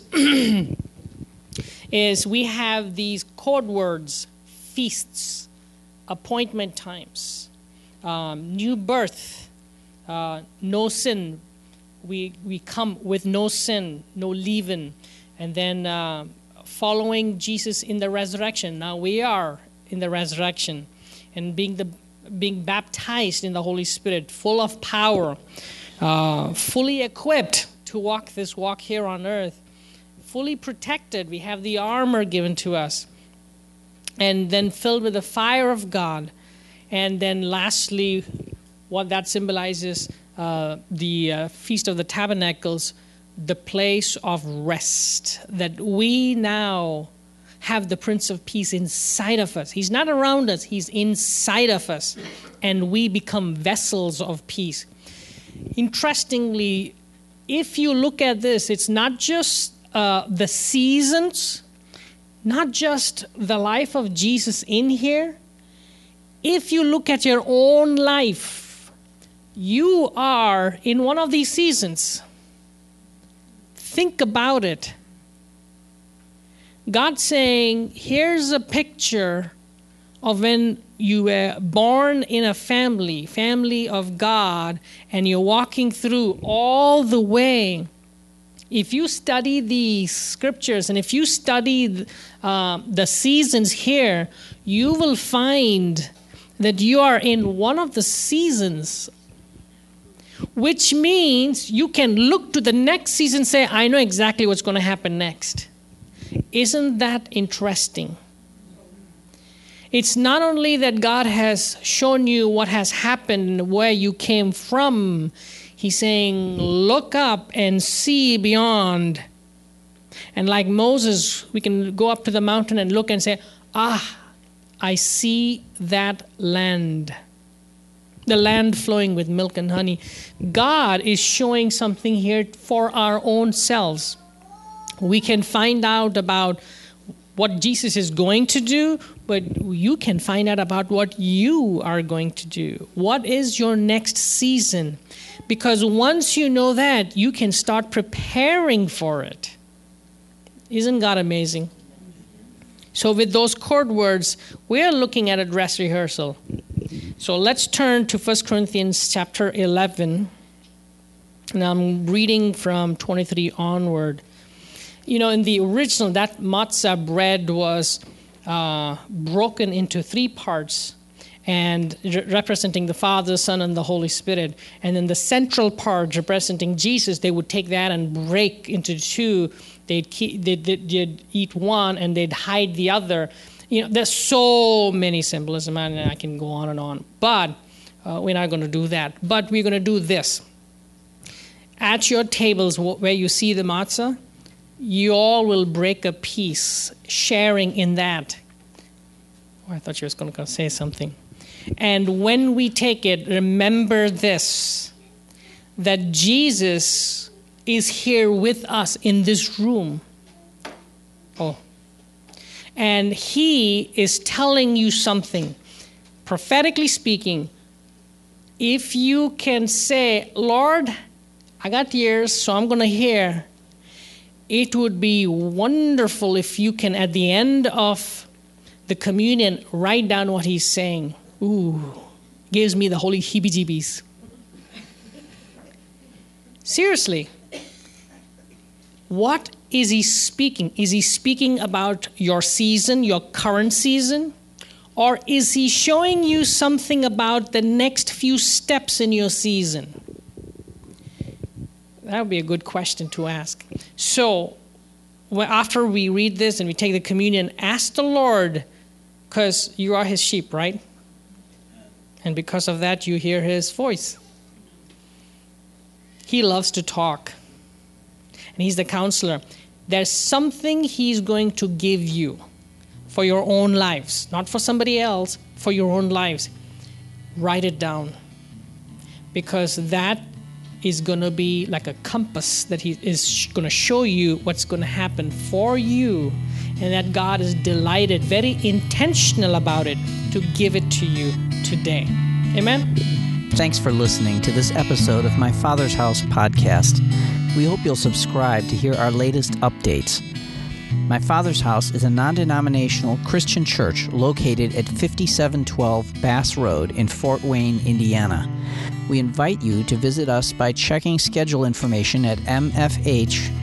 is we have these code words: feasts, appointment times, new birth, no sin. We come with no sin, no leaven. And then following Jesus in the resurrection. Now we are in the resurrection. And being baptized in the Holy Spirit, full of power, fully equipped to walk this walk here on earth, fully protected. We have the armor given to us. And then filled with the fire of God. And then lastly, what that symbolizes, the Feast of the Tabernacles, the place of rest, that we now have the Prince of Peace inside of us. He's not around us, he's inside of us, and we become vessels of peace. Interestingly, if you look at this, it's not just the seasons, not just the life of Jesus in here. If you look at your own life, you are in one of these seasons. Think about it. God's saying, here's a picture of when you were born in a family of God, and you're walking through all the way. If you study the scriptures and if you study the seasons here, you will find that you are in one of the seasons, which means you can look to the next season and say, I know exactly what's going to happen next. Isn't that interesting? It's not only that God has shown you what has happened, where you came from. He's saying, look up and see beyond. And like Moses, we can go up to the mountain and look and say, I see that land. The land flowing with milk and honey. God is showing something here for our own selves. We can find out about what Jesus is going to do, but you can find out about what you are going to do. What is your next season? Because once you know that, you can start preparing for it. Isn't God amazing? So with those chord words, we're looking at a dress rehearsal. So let's turn to 1 Corinthians chapter 11. And I'm reading from 23 onward. You know, in the original, that matzah bread was broken into 3 parts, and representing the Father, Son, and the Holy Spirit. And then the central part, representing Jesus, they would take that and break into 2. They'd eat one, and they'd hide the other. You know, there's so many symbolism, and I can go on and on. But we're not going to do that. But we're going to do this. At your tables where you see the matzah, you all will break a piece, sharing in that. Oh, I thought you were going to say something. And when we take it, remember this, that Jesus is here with us in this room. Oh. And he is telling you something. Prophetically speaking, if you can say, Lord, I got ears, so I'm going to hear. It would be wonderful if you can, at the end of the communion, write down what he's saying. Ooh, gives me the holy heebie-jeebies. Seriously, what is he speaking? Is he speaking about your season, your current season? Or is he showing you something about the next few steps in your season? That would be a good question to ask. So, after we read this and we take the communion, ask the Lord, because you are his sheep, right? And because of that, you hear his voice. He loves to talk. And he's the counselor. There's something he's going to give you for your own lives, not for somebody else, for your own lives. Write it down, because that is going to be like a compass that he is going to show you what's going to happen for you, and that God is delighted, very intentional about it, to give it to you today. Amen? Thanks for listening to this episode of My Father's House podcast. We hope you'll subscribe to hear our latest updates. My Father's House is a non-denominational Christian church located at 5712 Bass Road in Fort Wayne, Indiana. We invite you to visit us by checking schedule information at mfhfw.org.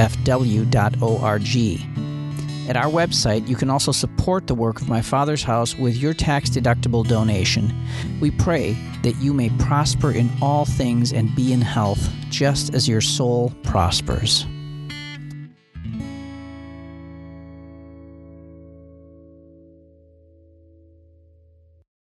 At our website, you can also support the work of My Father's House with your tax-deductible donation. We pray that you may prosper in all things and be in health, just as your soul prospers.